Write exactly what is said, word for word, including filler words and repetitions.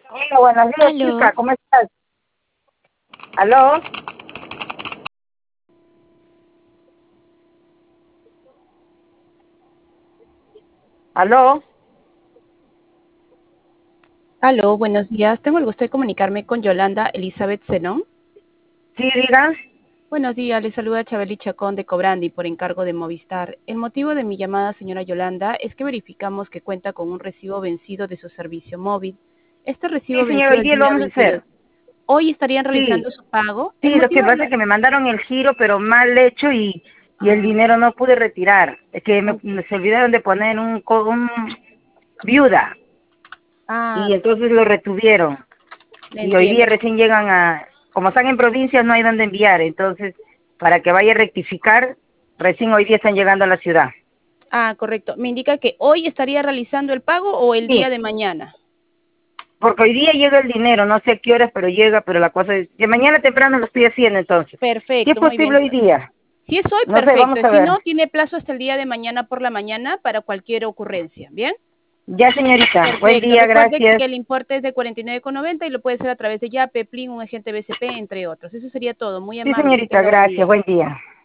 Hola, buenos días, Aló, chica, ¿cómo estás? ¿Aló? ¿Aló? aló, buenos días. Tengo el gusto de comunicarme con Yolanda Elizabeth Zenón. Sí, diga. Buenos días, le saluda Chabeli Chacón de Cobrandi por encargo de Movistar. El motivo de mi llamada, señora Yolanda, es que verificamos que cuenta con un recibo vencido de su servicio móvil. Este Sí, recibo señor, venció hoy el día lo día vamos a veintidós. hacer. Hoy estarían Sí, realizando su pago. El sí, lo que motivo de pasa es la... que me mandaron el giro, pero mal hecho y, y el Ah, dinero no pude retirar. Es que me, ok, me- se olvidaron de poner un, co- un viuda ah, y entonces lo retuvieron. le Y hoy día entiendo. recién llegan a, como están en provincias, no hay dónde enviar. Entonces, para que vaya a rectificar, recién hoy día están llegando a la ciudad. Ah, correcto. ¿Me indica que hoy estaría realizando el pago o el día Sí, de mañana? porque hoy día llega el dinero, no sé a qué horas, pero llega, pero la cosa es que mañana temprano lo estoy haciendo entonces. Si es Perfecto, muy bien. posible hoy día, Si es hoy, no sé, vamos perfecto. a Si ver. no, tiene plazo hasta el día de mañana por la mañana para cualquier ocurrencia. ¿Bien? Ya, señorita, buen Perfecto. día, Recuerde gracias. que el importe es de cuarenta y nueve con noventa y lo puede hacer a través de Yape, Plin, un agente B C P, entre otros. Eso sería todo. Muy Sí, amable, que señorita, tenga buen gracias, día. buen día.